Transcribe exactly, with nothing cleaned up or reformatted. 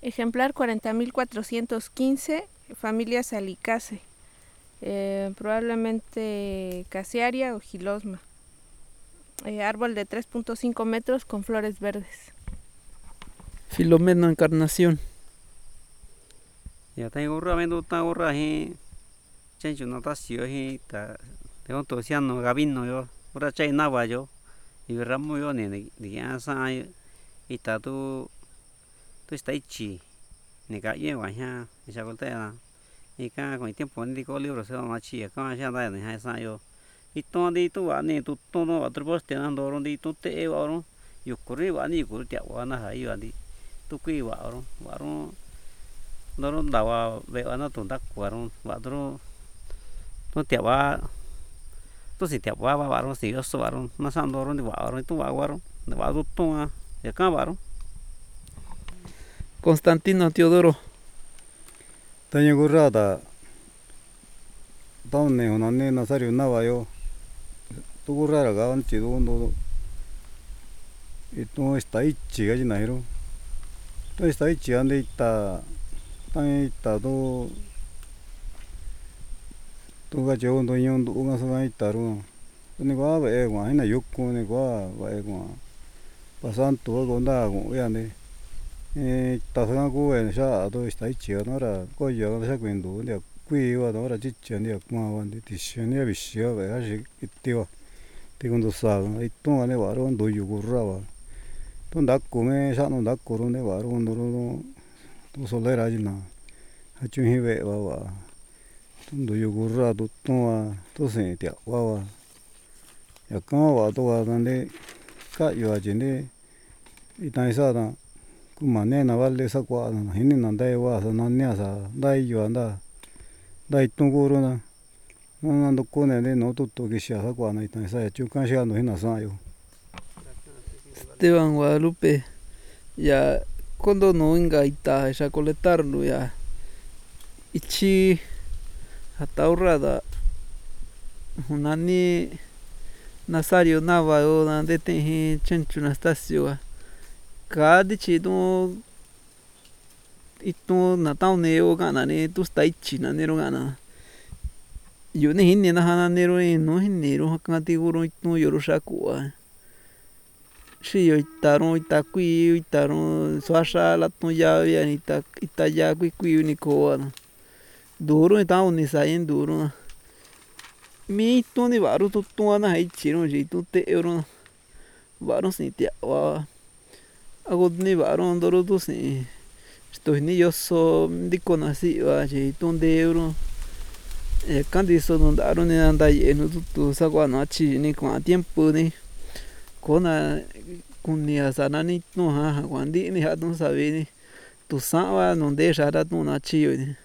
Ejemplar cuarenta mil cuatrocientos quince, familia Salicácea, eh, probablemente Casearia o Gilosma. Eh, árbol de tres punto cinco metros con flores verdes. Filomeno Encarnación. Ya tengo ramendo ta gorra hi chencho no ta sio hi ta tengo to siano gabino yo ora chay nava yo y ramo yo ni ni asa y ta tu tu está ichi ni ka ye wa ya esa volta ya y ka con el tiempo ni ko libro se va chi ka ya da ni ha sa yo y to di tu wa ni tu to no otro poste ando ron di tu te e wa ron yo corri wa ni ko tia wa na ha yo di tu ki wa ron wa ron nó nó đào về nó tồn tại của nó và nó nó tiệp quá tôi chỉ tiệp quá và nó chỉ có số nó nó sang đó nó đi vào nó tung vào quá nó vào tôi tung à để cá vào Constantino Teodoro. Tengo gorrada. Tao ne ona ne Nazario Navayo. Tu gorrara ga an chido no. Y tú está ahí chiga y nairo. Tú está ahí chiga ande está tan está do. Tu ga yo no yo no ga sa está ro. Ni ga ba e wa ina yukku ni ga ba e wa. Pasan tu ga onda go ya ne. Eh ta sa go e sha do está ahí chiga no ra ko yo ga sa kwendo ne qui wa do ra chi chi ne kwa wa ne ti shi ne bi shi wa ga shi ti wa. Ti quando sa e tu ne wa ro ndo yu gorra wa. Tu nda come sa no nda ko ro ne wa ro ndo ro tu solera ji na. Ha chu hi ve wa wa. Tu ndo yu gorra tu tu wa tu se ti wa wa. Ya ka wa to wa ne ka yo ji ne i ta sa da ku ma ne na va le sa kwa na hi ni na dai wa sa na nya sa dai yo da dai tu go ro na no no ko ne ne no tu to ki sha sa kwa na i ta sa chu ka sha no hi na sa yo. Esteban Guadalupe. Ya cuando no engaita esa coletarlo ya ichi hasta ahorrada unani Nazario Nava o donde te chenchu Anastasio cada chido y tú natao neo gana ne tu está ichi na nero gana yo ne hinne na hana nero e no hinero katiguro tu yoroshaku shi yo itaro itakui itaro swasha la tu ya ya ita itaya kui kui ni ko duro ita uni sain duro mi tu ni varu tu tu na hai chiro ji tu te euro varu si tia wa ago ni varu doro tu si sto ni yo so diko na si wa ji tu de euro e kandi so no daro ni anda yeno tu tu sa kwa na chi ni kwa tiempo ni kona kunia sana ni no ha kwandi ni ha tu sabe ni tu sa wa no de shara tu na chi yo ni